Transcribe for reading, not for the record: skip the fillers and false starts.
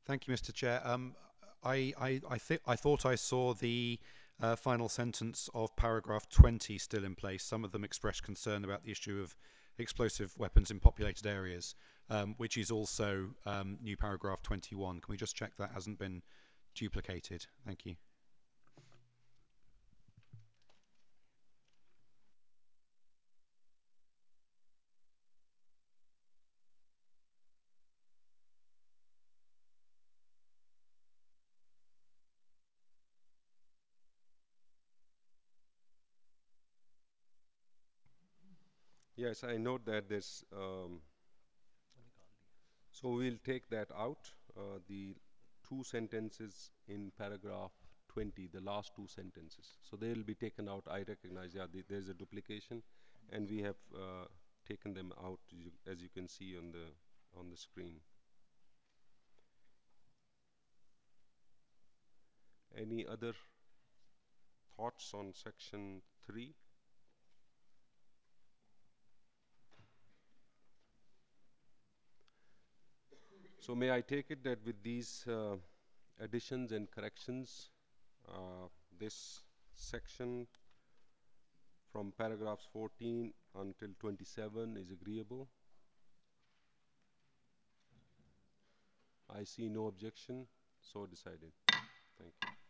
Thank you, Mr. Chair. I thought I saw the final sentence of paragraph 20 still in place. Some of them expressed concern about the issue of explosive weapons in populated areas, which is also new paragraph 21. Can we just check that hasn't been duplicated? Thank you. Yes, I note that this. So we'll take that out. The two sentences in paragraph 20, the last two sentences. So they'll be taken out. I recognize, yeah, there's a duplication, and we have taken them out, as you can see on the screen. Any other thoughts on section 3? So may I take it that with these additions and corrections, this section from paragraphs 14 until 27 is agreeable? I see no objection, so decided. Thank you.